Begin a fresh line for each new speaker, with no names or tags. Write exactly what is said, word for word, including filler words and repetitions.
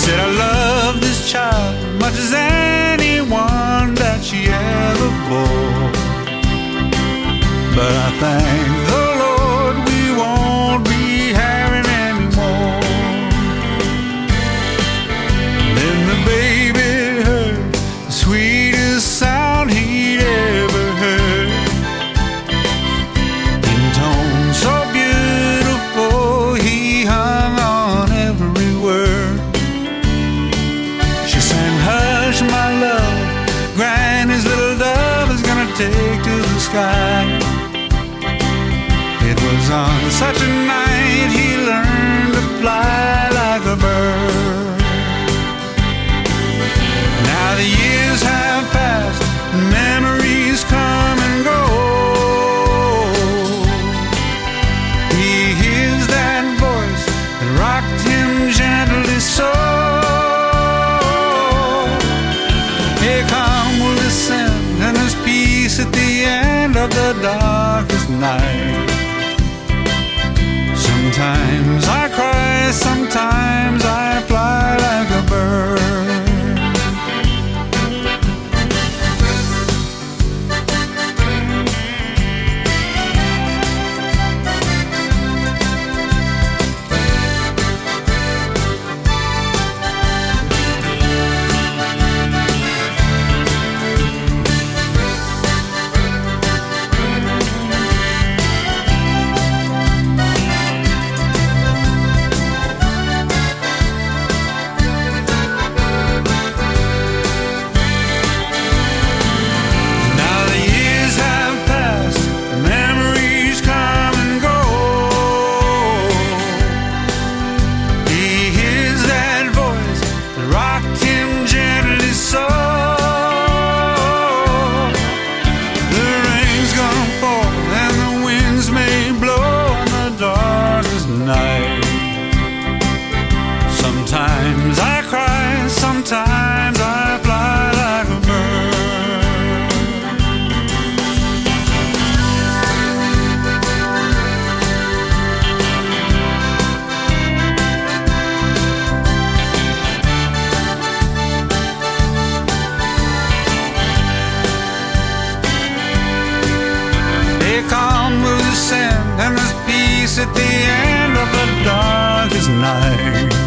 said, I love this child much as anyone that she ever bore. But I thank the Lord we won't be having any more. Then the baby heard the sweetest sound he'd ever heard, in tones so beautiful he hung on every word. She sang, hush my love, Granny's little dove is gonna take to the sky. It was on such a night he learned to fly like a bird. Now the years have passed, memories come and go. He hears that voice that rocked him gently so. Here come will descend, and there's peace at the end of the darkest night. Sometimes I cry, sometimes I fly like a bird. Sometimes I cry, sometimes I fly like a bird. Here come will descend, and there's peace at the end of the darkest night.